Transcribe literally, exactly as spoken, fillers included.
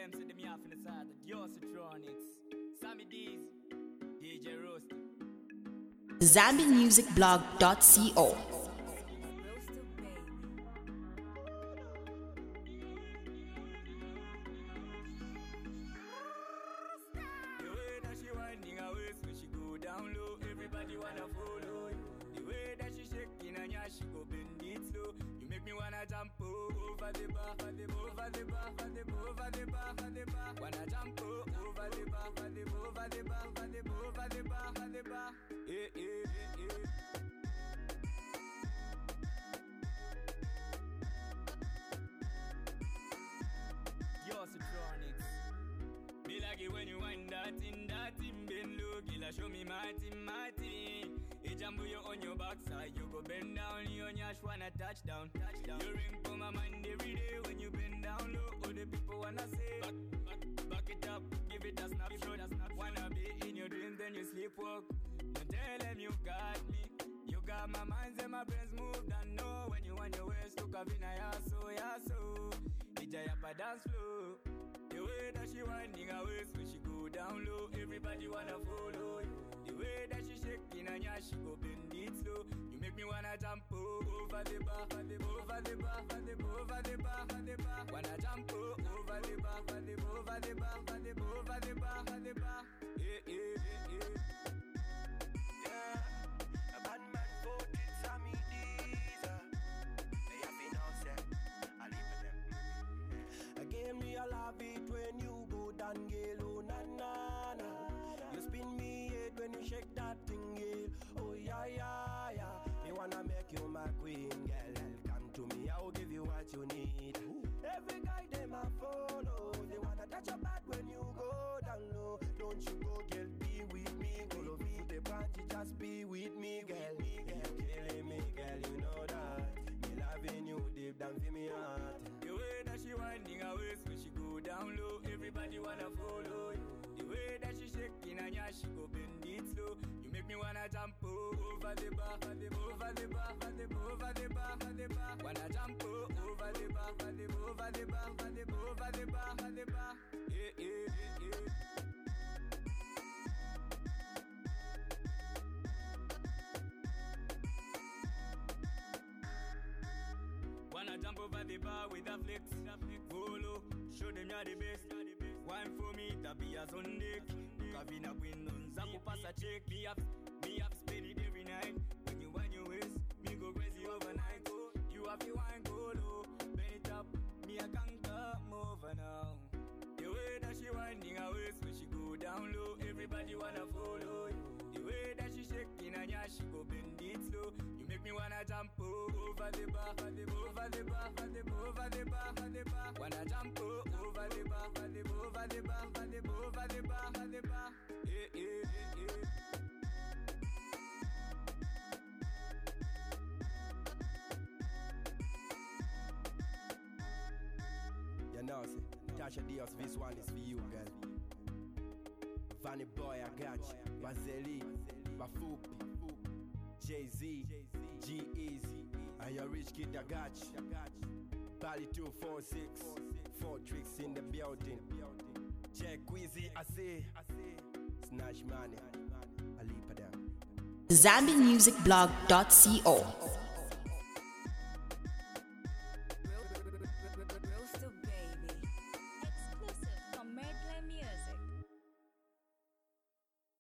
them to me off in the side, the Diosatronics, Sammy D's, D J Roast. Zambian Music Blog dot co. Jump over the bar, over the over the bar, over the over the bar, over the bar. Wanna jump over the bar, over the over the bar, over the over the bar, over the bar. Eh eh eh eh. Diosatronics. Me like it when you wind that in, that in bend low, gila show me my team, my team. You jumbo you on your backside, you go bend down, you on your wanna touch down, touch down. You ring for my mind every day when you bend down low. All the people wanna say, back, back, back it up, give it a snapshot, a snap. Wanna be in your dreams, then you sleepwalk. Don't tell them you got me, you got my minds and my brains moved. And know when you want your waist to come in, yeah so, yeah so. It's a yapa dance flow. The way that she winding her waist when she go down low, everybody wanna follow you. The way that she shaking and yeah, she go bend it slow. You make me wanna jump over the bar, over the over the bar, over the over the bar, over the bar. Wanna jump over the bar, over the over the bar, over the over the bar, over the bar. Eh eh eh eh. Yeah, a bad man voted Sammy D's. They have been all set. I leave with them. Again, me I love it when you go down, girl. Oh na na na. You spin me head when you shake that thing, girl. Oh yeah, yeah, yeah. Me wanna make you my queen, girl. Come to me, I'll give you what you need. Every guy them a follow. They wanna touch your back when you go down low. Don't you go, girl, be with me. Go love you, the panty, just be with me, girl. You killing me, girl, you know that. Me loving you deep down for me heart. The way that she winding her waist when she go down low, everybody wanna follow you. The way that she shaking and yeah, she go bend it slow. You make me wanna jump over the bar, over the over the bar, over the over the bar, over the bar. Wanna jump over the bar, over the over the bar, over the over the bar, over the bar. Eh eh eh eh. Wanna jump over the bar with a flex, go low, show them you're the best. Wine for me, tabia Sunday. Kavina windows, Zaku pass a check. Me up, me up, spend it every night. When you wind your waist, me go crazy overnight. Oh, you have the wine, go low, bend it up. Me I can't come over now. The way that she winding her waist when she go down low, everybody wanna follow you. The way that she shaking and yeah, she go bend it slow. You make me wanna jump over the bar, over the over the bar, over the over the bar, over the bar. Wanna jump over the bar, over the over the bar, over the over the bar, over the bar. Eh eh eh eh. You know, see, Tasha Dios, this one is for you, girl. Vanny Boy, I got you. Vazeli, Bafupi, Jay-Z, G-Eazy, and your rich kid, I got you. Bally two four six, four tricks in the building. Check Queasy, I say, Snatch Money, I leap it down. Zambian Music Blog dot co.